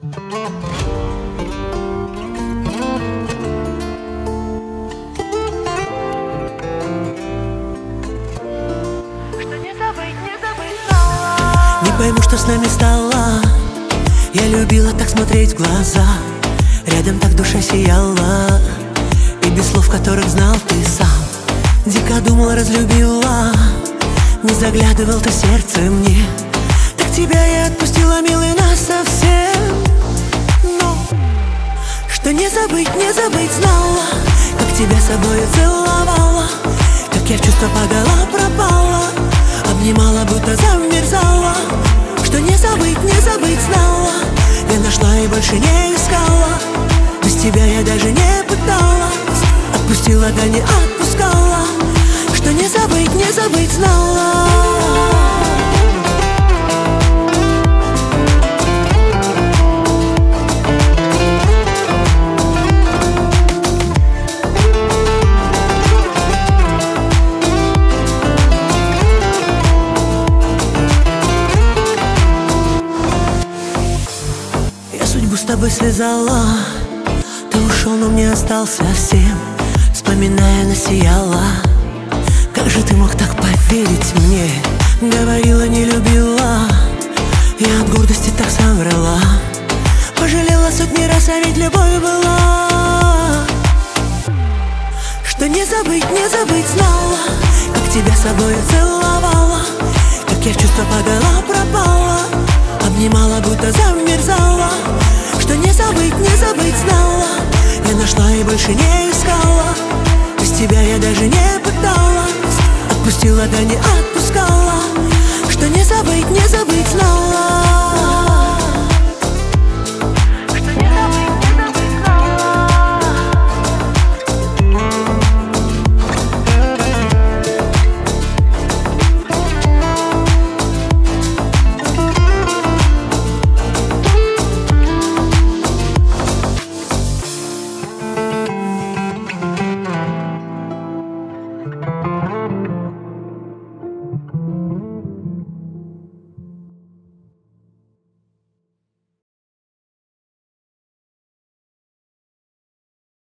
Не пойму, что с нами стало. Я любила так смотреть в глаза, рядом так душа сияла, и без слов, которых знал ты сам. Дико думал, разлюбила, не заглядывал ты в сердце мне. Так тебя я отпустила, милый, насовсем. Но что не забыть знала, как тебя собою целовала, как я в чувства подала, пропала, обнимала, будто замерзала. Что не забыть знала, я нашла и больше не искала. Без тебя я даже не пыталась, отпустила, да не отпускала. Что не забыть знала. Судьбу с тобой связала, ты ушел, но мне остался всем. Вспоминая, насияла. Как же ты мог так поверить мне? Говорила, не любила, я от гордости так соврала. Пожалела сотни раз, а ведь любовь была. Что не забыть знала, как тебя собою целовала, как я в чувства подала, пропала, обнимала, будто замерзала. Что не забыть знала, я нашла и больше не искала. Без тебя я даже не пыталась, отпустила, да не отпускала. Что не забыть знала.